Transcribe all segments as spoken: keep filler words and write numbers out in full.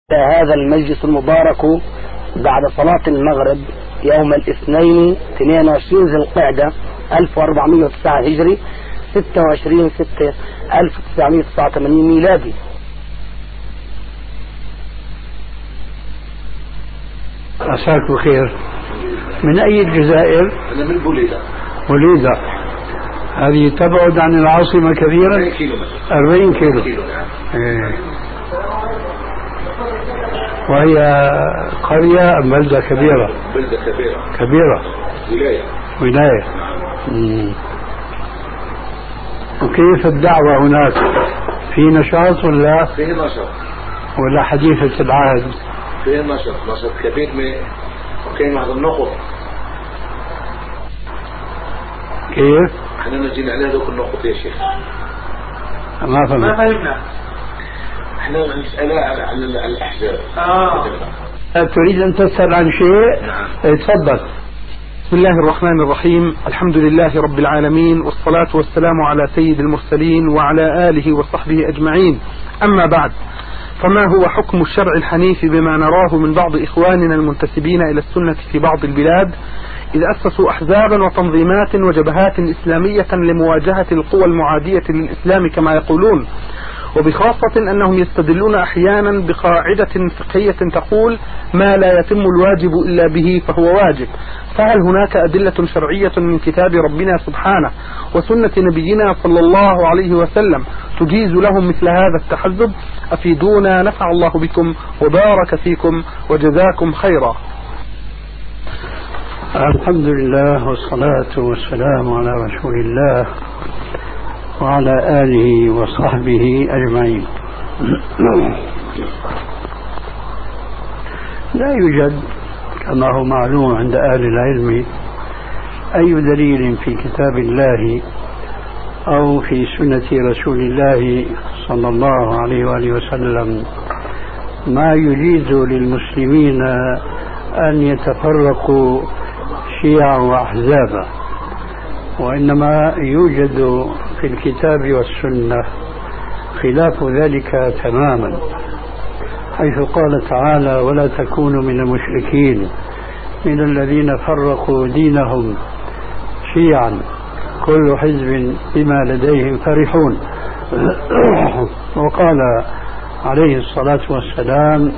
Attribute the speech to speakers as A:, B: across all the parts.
A: هذا المجلس المبارك بعد صلاة المغرب يوم الاثنين اثنين وعشرين ذي القعدة ألف وأربعمائة وتسعة هجري ستة وعشرين ستة ألف وتسعمائة وتسعة وثمانين ميلادي.
B: عساك بخير. من أي الجزائر؟
C: أنا من بوليدة.
B: بوليدة هذه تبعد عن العاصمة كثيرا؟
C: أربعين كيلو مثلا.
B: أربعين كيلو.
C: كيلو نعم.
B: إيه. وهي قرية أم بلدة كبيرة؟
C: بلدة كبيرة.
B: كبيرة.
C: ولاية.
B: ولاية. مم. وكيف الدعوة هناك؟ في نشاط ولا؟
C: فيه نشاط.
B: ولا حديثة العهد؟
C: فيه نشاط، نشاط كبير من وكاين واحد النقط.
B: كيف؟
C: احنا نجينا على هذوك النقط يا شيخ.
B: ما فهمت.
C: ما فهمنا. احنا نسأل على الأحزاب. آه.
B: تريد أن تسأل عن شيء؟
C: نعم.
B: تفضل.
D: بسم الله الرحمن الرحيم. الحمد لله رب العالمين، والصلاة والسلام على سيد المرسلين وعلى آله وصحبه أجمعين. أما بعد، فما هو حكم الشرع الحنيف بما نراه من بعض إخواننا المنتسبين إلى السنة في بعض البلاد، إذ أسسوا أحزابا وتنظيمات وجبهات إسلامية لمواجهة القوى المعادية للإسلام كما يقولون، وبخاصة أنهم يستدلون أحيانا بقاعدة فقهية تقول ما لا يتم الواجب إلا به فهو واجب؟ فهل هناك أدلة شرعية من كتاب ربنا سبحانه وسنة نبينا صلى الله عليه وسلم تجيز لهم مثل هذا التحزب؟ أفيدونا نفع الله بكم وبارك فيكم وجزاكم خيرا.
B: الحمد لله والصلاة والسلام على رسول الله وعلى آله وصحبه أجمعين. لا يوجد كما هو معلوم عند أهل العلم أي دليل في كتاب الله أو في سنة رسول الله صلى الله عليه وآله وسلم ما يجيز للمسلمين أن يتفرقوا شيعا وأحزابا، وإنما يوجد في الكتاب والسنة خلاف ذلك تماما، حيث قال تعالى ولا تكونوا من المشركين من الذين فرقوا دينهم شيعا كل حزب بما لديهم فرحون. وقال عليه الصلاة والسلام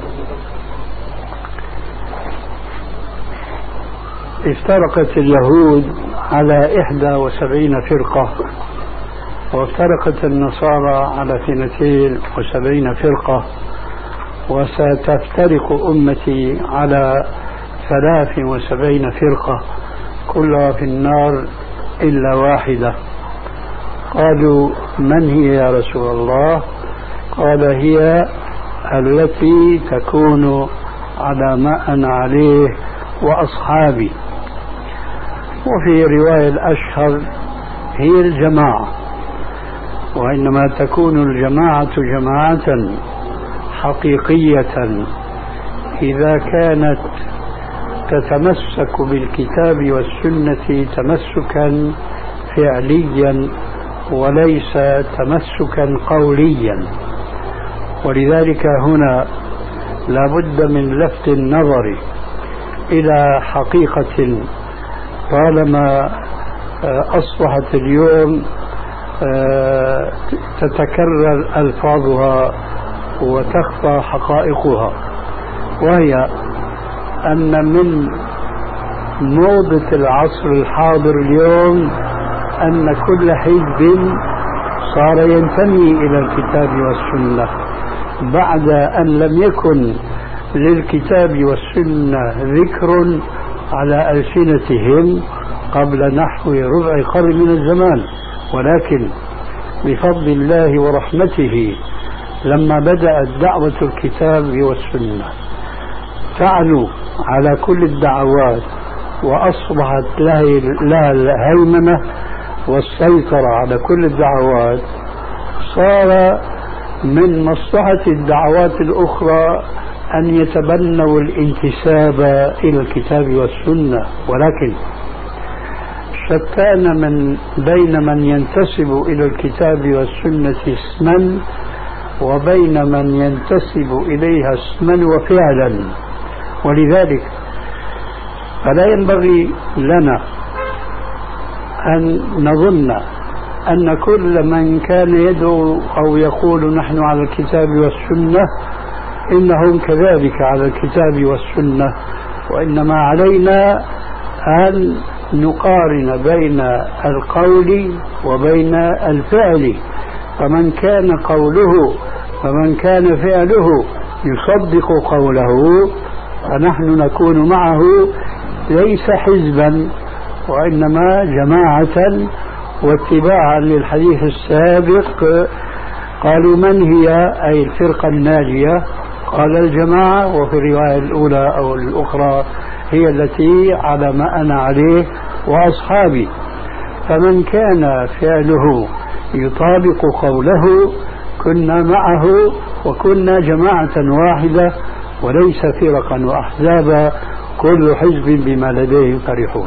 B: افترقت اليهود على إحدى وسبعين فرقة، وافترقت النصارى على اثنتين وسبعين فرقة، وستفترق أمتي على ثلاث وسبعين فرقة كلها في النار إلا واحدة. قالوا من هي يا رسول الله؟ قال هي التي تكون على ما أنا عليه وأصحابي. وفي رواية الأشهر هي الجماعة، وإنما تكون الجماعة جماعة حقيقية إذا كانت تتمسك بالكتاب والسنة تمسكا فعليا وليس تمسكا قوليا. ولذلك هنا لا بد من لفت النظر إلى حقيقة طالما أصبحت اليوم تتكرر ألفاظها وتخفى حقائقها، وهي أن من موضة العصر الحاضر اليوم أن كل حزب صار ينتمي إلى الكتاب والسنة بعد أن لم يكن للكتاب والسنة ذكر على ألسنتهم قبل نحو ربع قرن من الزمان. ولكن بفضل الله ورحمته لما بدأت دعوة الكتاب والسنة تعلو على كل الدعوات وأصبحت لها الهيمنة والسيطرة على كل الدعوات، صار من مصلحة الدعوات الأخرى أن يتبنوا الانتساب إلى الكتاب والسنة. ولكن شتان من بين من ينتسب إلى الكتاب والسنة اسما وبين من ينتسب إليها اسما وفعلا. ولذلك فلا ينبغي لنا أن نظن أن كل من كان يدعو أو يقول نحن على الكتاب والسنة إنهم كذلك على الكتاب والسنة، وإنما علينا أن نقارن بين القول وبين الفعل، فمن كان قوله فمن كان فعله يصدق قوله فنحن نكون معه ليس حزبا وإنما جماعة واتباعا للحديث السابق. قالوا من هي أي الفرقة الناجية؟ قال الجماعة، وفي الرواية الأولى أو الأخرى هي التي على ما أنا عليه وأصحابي. فمن كان فعله يطابق قوله كنا معه وكنا جماعة واحدة وليس فرقا وأحزابا كل حزب بما لديهم فرحون.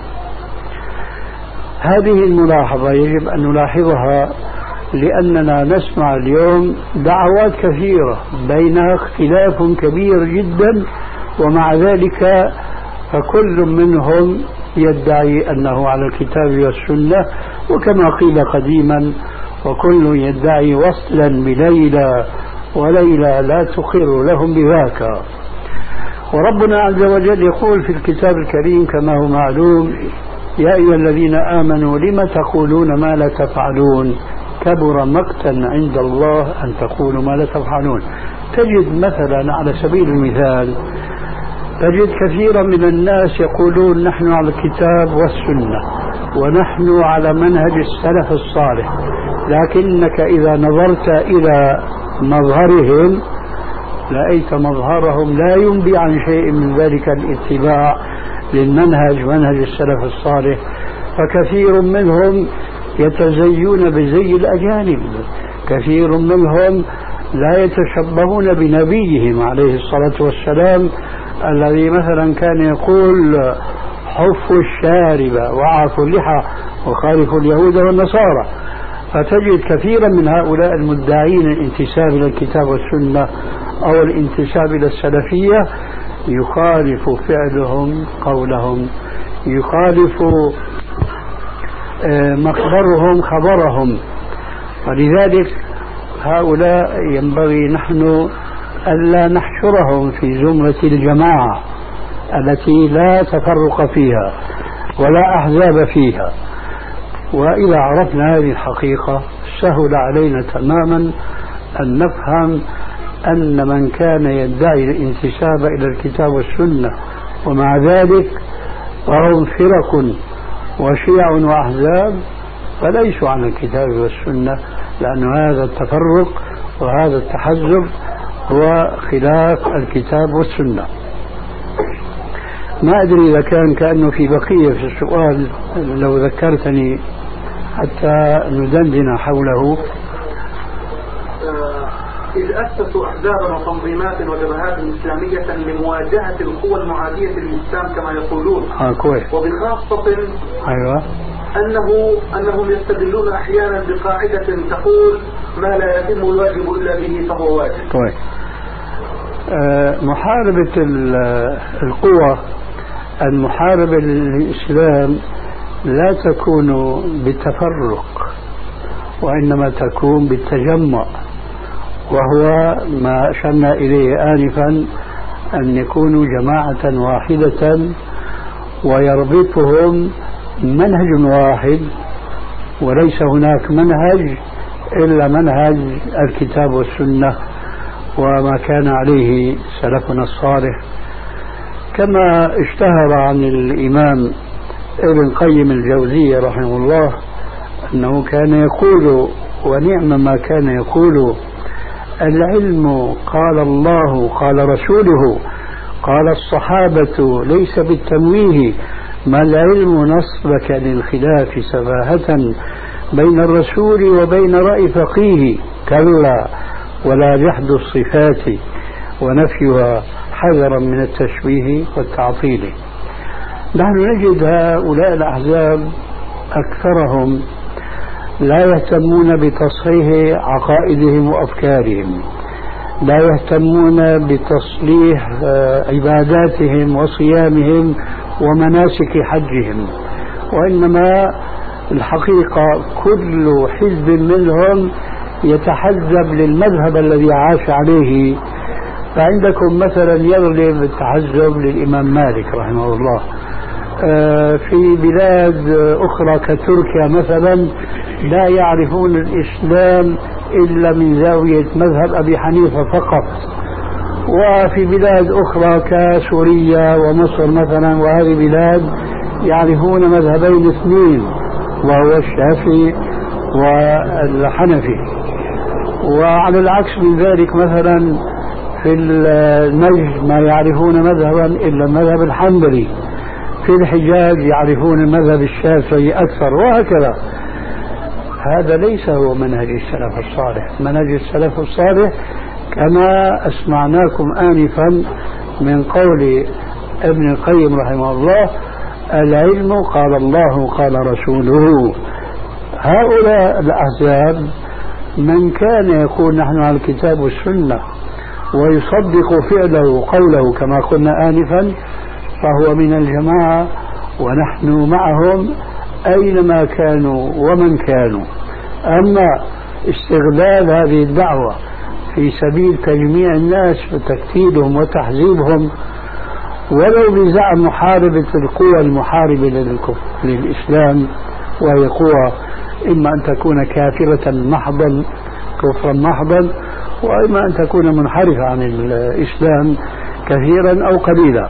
B: هذه الملاحظة يجب أن نلاحظها، لأننا نسمع اليوم دعوات كثيرة بينها اختلاف كبير جدا، ومع ذلك فكل منهم يدعي أنه على الكتاب والسنة، وكما قيل قديما وكل يدعي وصلا بليلى وليلى لا تقر لهم بذاك. وربنا عز وجل يقول في الكتاب الكريم كما هو معلوم: يا أيها الذين آمنوا لم تقولون ما لا تفعلون كبر مقتا عند الله أن تقولوا ما لا تفعلون. تجد مثلا على سبيل المثال تجد كثيرا من الناس يقولون نحن على الكتاب والسنة ونحن على منهج السلف الصالح، لكنك إذا نظرت إلى مظهرهم رأيت مظهرهم لا ينبي عن شيء من ذلك الاتباع للمنهج منهج السلف الصالح. فكثير منهم يتزيون بزي الأجانب، كثير منهم لا يتشبهون بنبيهم عليه الصلاة والسلام الذي مثلا كان يقول حفوا الشارب وعفوا اللحى وخالفوا اليهود والنصارى. فتجد كثيرا من هؤلاء المدعين الانتساب إلى الكتاب والسنة أو الانتساب إلى السلفية يخالف فعلهم قولهم، يخالف مخبرهم خبرهم. ولذلك هؤلاء ينبغي نحن ألا نحشرهم في زمرة الجماعة التي لا تفرق فيها ولا أحزاب فيها. وإذا عرفنا هذه الحقيقة سهل علينا تماما أن نفهم أن من كان يدعي الانتساب إلى الكتاب والسنة ومع ذلك فهم فرق وشيع وأحزاب فليسوا عن الكتاب والسنة، لأن هذا التفرق وهذا التحزب هو خلاف الكتاب والسنة. ما أدري إذا كان كأنه في بقية في السؤال لو ذكرتني حتى ندندن حوله.
D: إذ أسسوا أحزابا وتنظيمات وجبهات إسلامية لمواجهة القوى المعادية للإسلام كما يقولون،
B: آه كويس.
D: وبخاصة
B: أيوة
D: أنه أنهم يستدلون أحيانا بقاعدة تقول ما لا يتم الواجب إلا به فهو واجب.
B: كويس. آه محاربة القوى المحاربة للإسلام لا تكون بالتفرق وإنما تكون بالتجمع، وهو ما أشرنا إليه آنفا أن يكونوا جماعة واحدة ويربطهم منهج واحد، وليس هناك منهج إلا منهج الكتاب والسنة وما كان عليه سلفنا الصالح. كما اشتهر عن الإمام ابن قيم الجوزية رحمه الله أنه كان يقول ونعم ما كان يقول: العلم قال الله قال رسوله قال الصحابة ليس بالتمويه، ما العلم نصبك للخلاف سفاهة بين الرسول وبين رأي فقيه، كلا ولا جحد الصفات ونفيها حذرا من التشبيه والتعطيل. نحن نجد هؤلاء الأحزاب أكثرهم لا يهتمون بتصحيح عقائدهم وأفكارهم، لا يهتمون بتصليح عباداتهم وصيامهم ومناسك حجهم، وإنما الحقيقة كل حزب منهم يتحزب للمذهب الذي عاش عليه. فعندكم مثلا يغلب التحزب للإمام مالك رحمه الله، في بلاد أخرى كتركيا مثلا لا يعرفون الإسلام إلا من زاوية مذهب أبي حنيفة فقط، وفي بلاد أخرى كسوريا ومصر مثلا وهذه بلاد يعرفون مذهبين اثنين وهو الشافعي والحنفي. وعلى العكس من ذلك مثلا في النجد ما يعرفون مذهبا إلا المذهب الحنبلي، في الحجاز يعرفون المذهب الشافعي أكثر، وهكذا. هذا ليس هو منهج السلف الصالح. منهج السلف الصالح كما أسمعناكم آنفا من قول ابن القيم رحمه الله: العلم قال الله قال رسوله. هؤلاء الأحزاب من كان يقول نحن على الكتاب والسنة ويصدق فعله قوله كما قلنا آنفا فهو من الجماعة، ونحن معهم أينما كانوا ومن كانوا. أما استغلال هذه الدعوة في سبيل تجميع الناس وتكتيلهم وتحزيبهم ولو بزعم محاربة القوى المحاربة للإسلام، وهي قوى إما أن تكون كافرة محضا كفرا محضا، وإما أن تكون منحرفة عن الإسلام كثيرا أو قليلا.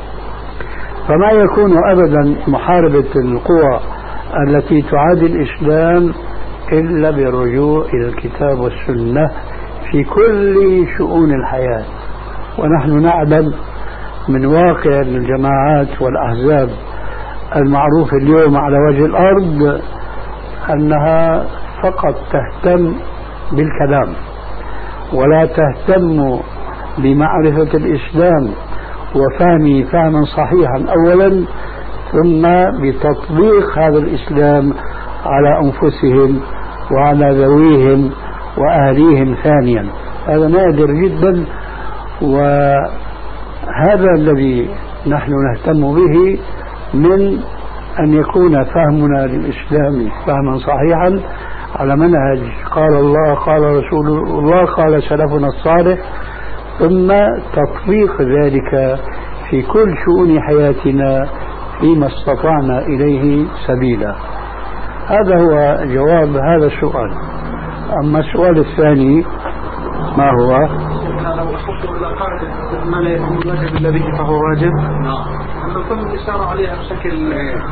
B: فما يكون أبدا محاربة القوى التي تعادي الإسلام إلا بالرجوع إلى الكتاب والسنة في كل شؤون الحياة. ونحن نعلم من واقع الجماعات والأحزاب المعروف اليوم على وجه الأرض أنها فقط تهتم بالكلام ولا تهتم بمعرفة الإسلام وفهمه فهما صحيحا أولا، ثم بتطبيق هذا الإسلام على أنفسهم وعلى ذويهم وأهليهم ثانيا. هذا نادر جدا، وهذا الذي نحن نهتم به من أن يكون فهمنا للإسلام فهما صحيحا على منهج قال الله قال رسول الله قال سلفنا الصالح، ثم تطبيق ذلك في كل شؤون حياتنا فيما استطعنا إليه سبيلا. هذا هو جواب هذا السؤال. أما السؤال الثاني ما هو؟
D: لو أحط إلى قاعدة ما لا يكون واجب إلا به فهو واجب. نعم. أما تم الإشارة عليها بشكل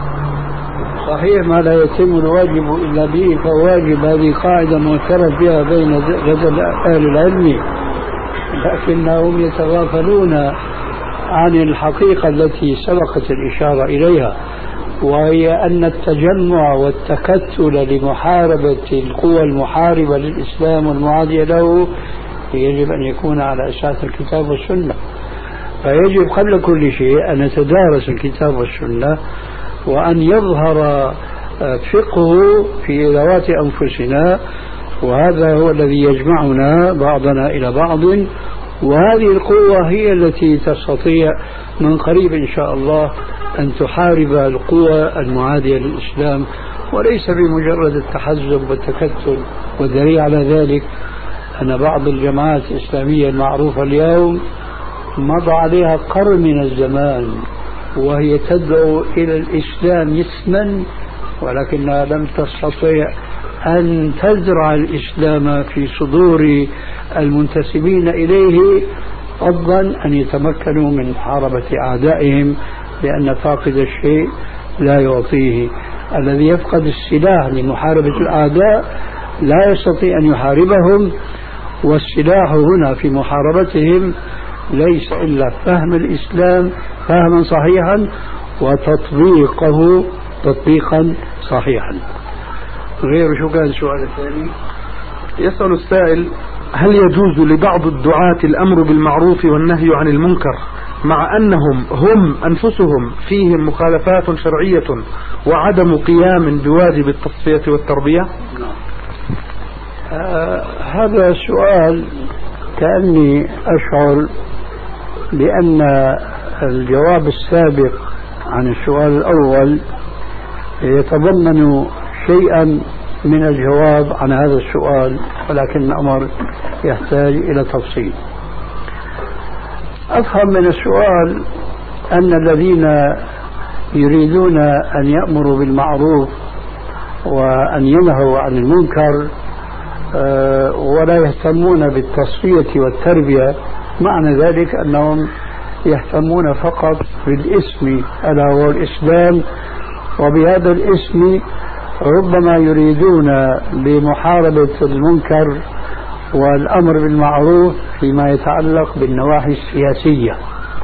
B: صحيح، ما لا يتم الواجب إلا به فهو واجب. هذه قاعدة معترف بها بين جدل أهل العلم، لكنهم يتغافلون عن الحقيقة التي سبقت الإشارة إليها، وهي أن التجمع والتكتل لمحاربة القوى المحاربة للإسلام والمعادية له يجب أن يكون على أساس الكتاب والسنة. فيجب قبل كل شيء أن نتدارس الكتاب والسنة، وأن يظهر فقهه في ذوات أنفسنا، وهذا هو الذي يجمعنا بعضنا إلى بعض. وهذه القوة هي التي تستطيع من قريب إن شاء الله أن تحارب القوى المعادية للإسلام، وليس بمجرد التحزب والتكتل. والدليل على ذلك أن بعض الجماعات الإسلامية المعروفة اليوم مضى عليها قرن من الزمان وهي تدعو إلى الإسلام اسما، ولكنها لم تستطيع أن تزرع الإسلام في صدور المنتسبين إليه، فضلا أن يتمكنوا من محاربة أعدائهم، لأن فاقد الشيء لا يعطيه. الذي يفقد السلاح لمحاربة الأعداء لا يستطيع أن يحاربهم، والسلاح هنا في محاربتهم ليس إلا فهم الإسلام فهما صحيحا وتطبيقه تطبيقا صحيحا. غير شو كان السؤال الثاني؟
D: يسأل السائل: هل يجوز لبعض الدعاة الأمر بالمعروف والنهي عن المنكر مع أنهم هم أنفسهم فيهم مخالفات شرعية وعدم قيام بواجب التصفية والتربية؟
B: آه هذا السؤال كأني أشعر بأن الجواب السابق عن السؤال الأول يتضمن شيئا من الجواب عن هذا السؤال، ولكن الأمر يحتاج إلى تفصيل. أفهم من السؤال أن الذين يريدون أن يأمروا بالمعروف وأن ينهوا عن المنكر ولا يهتمون بالتصفية والتربية، معنى ذلك أنهم يهتمون فقط بالاسم ألا هو الإسلام، وبهذا الاسم ربما يريدون بمحاربة المنكر والأمر بالمعروف فيما يتعلق بالنواحي السياسية،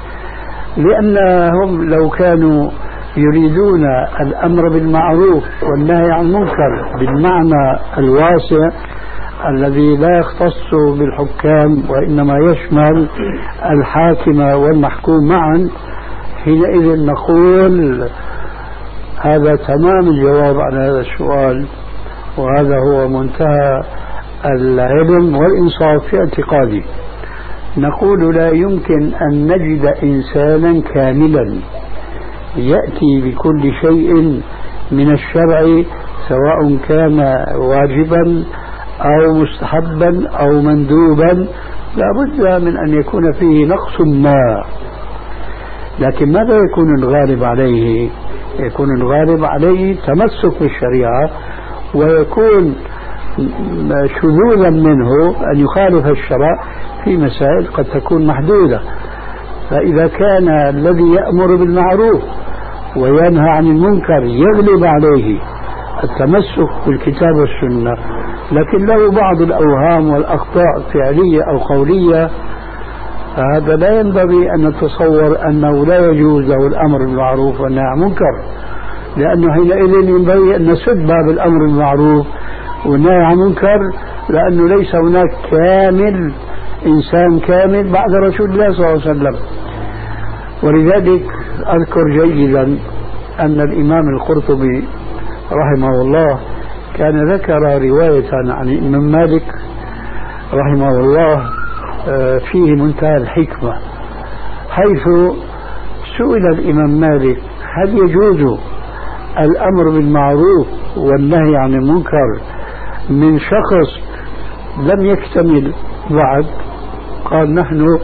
B: لأنهم لو كانوا يريدون الأمر بالمعروف والنهي عن المنكر بالمعنى الواسع الذي لا يختص بالحكام وإنما يشمل الحاكم والمحكوم معا، حينئذ نقول هذا تمام الجواب عن هذا السؤال، وهذا هو منتهى العلم والإنصاف في اعتقادي. نقول لا يمكن أن نجد إنسانا كاملا يأتي بكل شيء من الشرع سواء كان واجبا أو مستحبا أو مندوبا، لا بد من أن يكون فيه نقص ما. لكن ماذا يكون الغالب عليه؟ يكون الغالب عليه تمسك بالشريعة، ويكون شذوذا منه أن يخالف الشرع في مسائل قد تكون محدودة. فإذا كان الذي يأمر بالمعروف وينهى عن المنكر يغلب عليه التمسك بالكتاب والسنة، لكن له بعض الأوهام والأخطاء فعلية أو قولية، فهذا لا ينبغي أن نتصور أنه لا يجوز له الأمر بالمعروف والنهي عن المنكر، لأنه حينئذ ينبغي أن نسد باب الأمر بالمعروف والنهي عن المنكر، لأنه ليس هناك كامل إنسان كامل بعد رسول الله صلى الله عليه وسلم. ولذلك أذكر جيدا أن الإمام القرطبي رحمه الله كان ذكر رواية عن الإمام مالك رحمه الله فيه منتهى الحكمة، حيث سئل الإمام مالك هل يجوز الأمر بالمعروف والنهي عن المنكر من شخص لم يكتمل بعد؟ قال نحن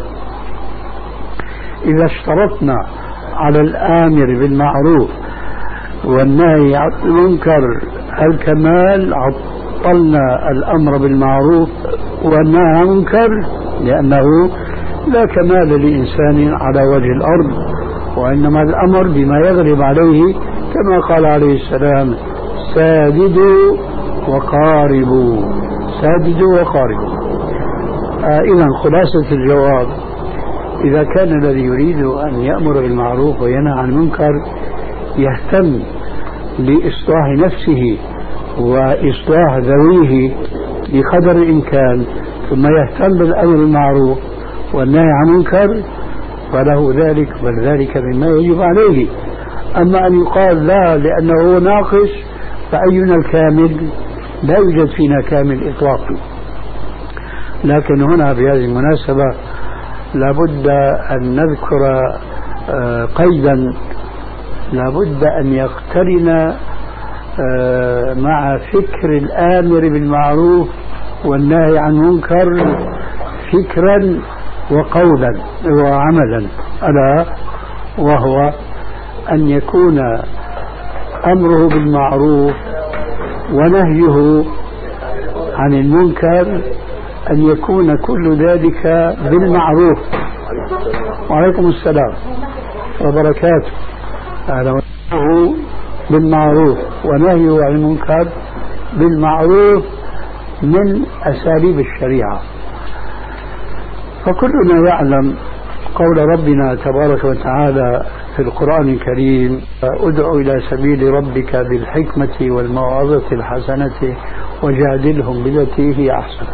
B: إذا اشترطنا على الآمر بالمعروف والنهي عن المنكر الكمال عطلنا الأمر بالمعروف والنهي عن المنكر، لأنه لا كمال لإنسان على وجه الأرض، وإنما الأمر بما يغلب عليه، كما قال عليه السلام ساددوا وقاربوا، ساددوا وقاربوا. آه إذا خلاصة الجواب، إذا كان الذي يريد أن يأمر بالمعروف وينهى عن المنكر يهتم لإصلاح نفسه وإصلاح ذويه بقدر الإمكان، ثم يهتم بالأمر بالمعروف والنهي عن المنكر، فله ذلك، بل ذلك مما يجب عليه. أما أن يقال لا لأنه ناقص فأينا الكامل؟ لا يوجد فينا كامل إطلاقا. لكن هنا بهذه المناسبة لابد أن نذكر قيدا لابد أن يقترن مع فكر الآمر بالمعروف والنهي عن المنكر فكرا وقولا وعملا، ألا وهو أن يكون أمره بالمعروف ونهيه عن المنكر أن يكون كل ذلك بالمعروف. وعليكم السلام وبركاته. أهلا بالمعروف ونهيه عن المنكر بالمعروف من أساليب الشريعة. فكلنا يعلم قول ربنا تبارك وتعالى في القرآن الكريم ادع إلى سبيل ربك بالحكمة والموعظة الحسنة وجادلهم بالتي هي أحسن.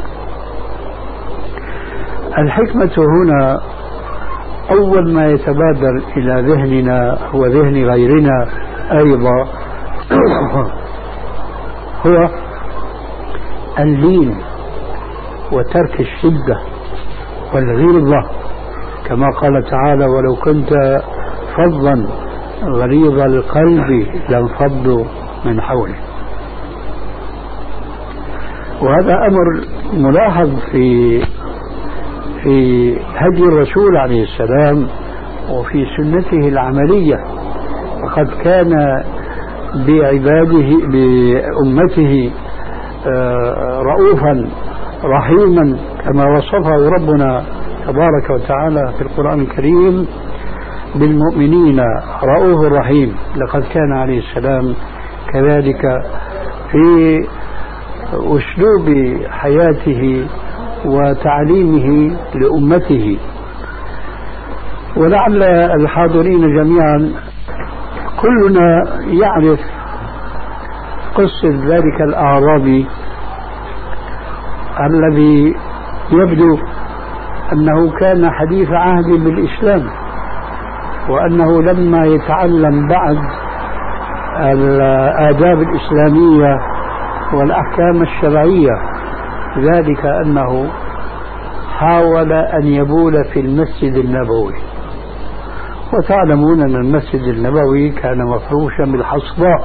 B: الحكمة هنا أول ما يتبادر إلى ذهننا وذهن غيرنا أيضا هو اللين وترك الشدة والغلظة، كما قال تعالى: ولو كنت فظا غليظ القلب لانفضوا من حولك. وهذا أمر ملاحظ في في هدي الرسول عليه السلام وفي سنته العملية، وقد كان بعباده بأمته رؤوفا رحيما كما وصفه ربنا تبارك وتعالى في القرآن الكريم بالمؤمنين رؤوف رحيم. لقد كان عليه السلام كذلك في أسلوب حياته وتعليمه لأمته. ولعل الحاضرين جميعا كلنا يعرف قصة ذلك الأعرابي الذي يبدو أنه كان حديث عهد بالإسلام، وأنه لما يتعلم بعد الآداب الإسلامية والأحكام الشرعية ذلك أنه حاول أن يبول في المسجد النبوي. وتعلمون أن المسجد النبوي كان مفروشا بالحصباء،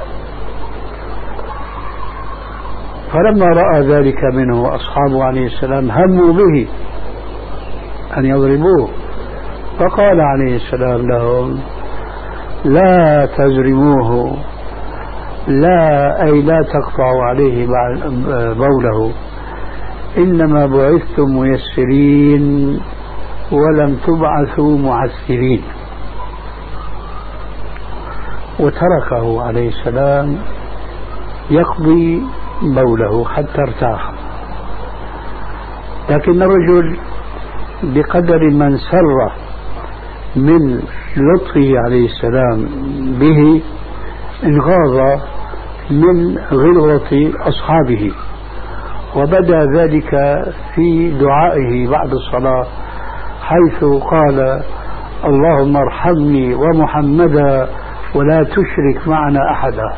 B: فلما رأى ذلك منه أصحابه عليه السلام هموا به أن يضربوه، فقال عليه السلام لهم: لا تزرموه، لا أي لا تقطعوا عليه بوله، إنما بعثتم ميسرين ولم تبعثوا معسرين. وتركه عليه السلام يقضي بوله حتى ارتاح. لكن الرجل بقدر من سر من لطفه عليه السلام به انغاض من غلظة أصحابه، وبدا ذلك في دعائه بعد الصلاة حيث قال: اللهم ارحمني ومحمدا ولا تشرك معنا أحدا.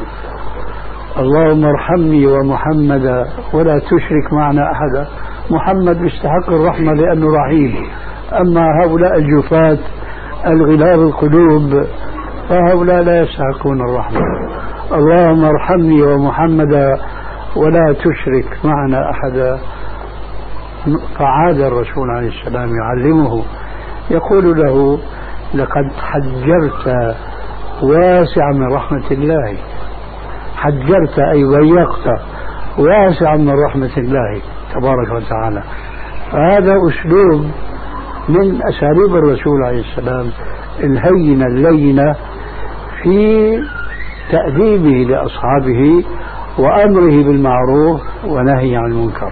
B: اللهم ارحمني ومحمدا ولا تشرك معنا أحدا. محمد يستحق الرحمة لأنه رحيم، أما هؤلاء الجفاة الغلاب القلوب فهؤلاء لا يستحقون الرحمة. اللهم ارحمني ومحمدا ولا تشرك معنا أحدا. فعاد الرسول عليه السلام يعلمه يقول له: لقد حجرت واسعا من رحمة الله. حجرت أي ضيقت واسعا من رحمة الله تبارك وتعالى. هذا أسلوب من أساليب الرسول عليه السلام الهينة اللينة في تأديبه لأصحابه وأمره بالمعروف ونهي عن المنكر.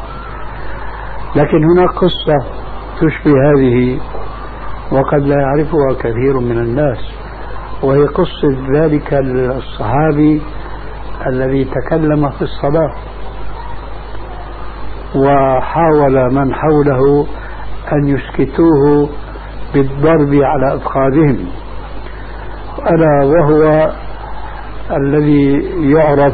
B: لكن هناك قصة تشبه هذه وقد لا يعرفها كثير من الناس، وهي قصة ذلك الصحابي الذي تكلم في الصلاة وحاول من حوله أن يسكتوه بالضرب على أفخاذهم، ألا وهو الذي يعرف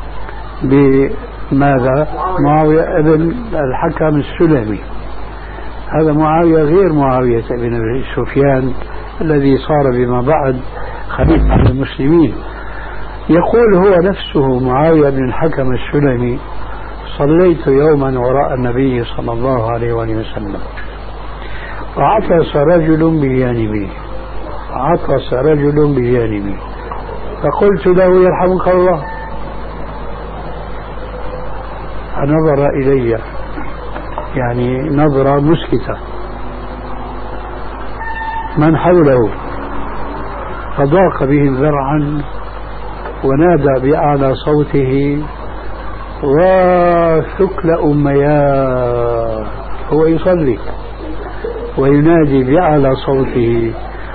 B: بماذا؟ معاوية ابن الحكم السلمي. هذا معاوية غير معاوية بن أبي سفيان الذي صار بما بعد خليفة على المسلمين. يقول هو نفسه معاوية بن الحكم السلمي: صليت يوما وراء النبي صلى الله عليه وآله وسلم، فعطس رجل بجانبي عطس رجل بجانبي فقلت له: يرحمك الله. فنظر إلي يعني نظرة مسكتة. من حوله فضاق بهم ذرعا ونادى بأعلى صوته: وثكل أمياه. هو يصلي وينادي بأعلى صوته: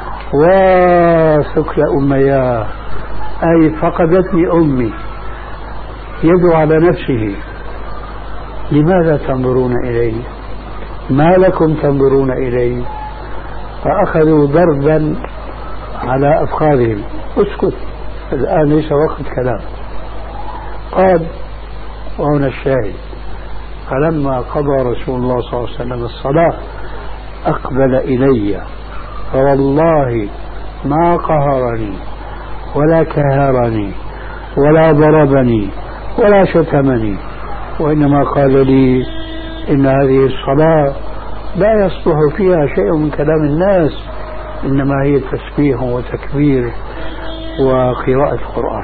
B: وثكل أمياه، أي فقدتني أمي. يدعو على نفسه: لماذا تنظرون إلي؟ ما لكم تنظرون إلي؟ فأخذوا ضربا على أفخاذهم. اسكت، الآن ليس وقت كلام. قال، وهنا الشاهد: فلما قضى رسول الله صلى الله عليه وسلم الصلاة أقبل إلي فوالله ما قهرني ولا كهرني ولا ضربني ولا شتمني، وإنما قال لي إن هذه الصلاة لا يصلح فيها شيء من كلام الناس، إنما هي تسبيح وتكبير وقراءة القرآن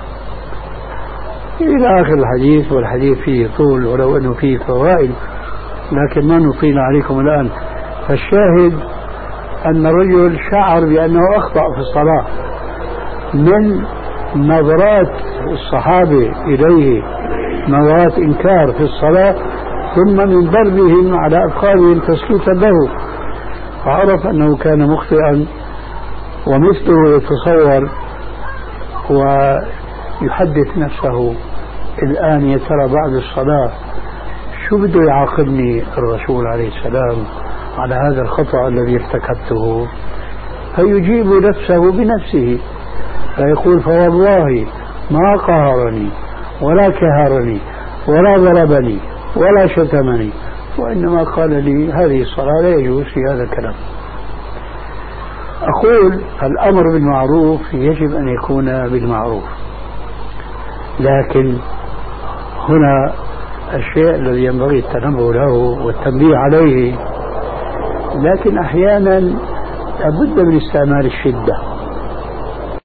B: إلى آخر الحديث. والحديث فيه طول ولو أنه فيه فوائد، لكن ما نطيل عليكم الآن. فالشاهد أن الرجل شعر بأنه أخطأ في الصلاة من نظرات الصحابة إليه، نظرات إنكار في الصلاة، ثم من ضربهم على أبقابهم تسليطا له، فعرف أنه كان مخطئا. ومثله يتصور ويحدث نفسه الآن يا ترى بعد الصلاة شو بده يعاقبني الرسول عليه السلام على هذا الخطأ الذي ارتكبته، فيجيب نفسه بنفسه فيقول فوالله ما قهرني ولا كهرني ولا ضربني ولا شتمني، وإنما قال لي هذه الصلاة لا يجوز في هذا الكلام. أقول الأمر بالمعروف يجب أن يكون بالمعروف، لكن هنا الشيء الذي ينبغي التنبه له والتنبيه عليه، لكن أحيانا لابد من استعمال الشدة.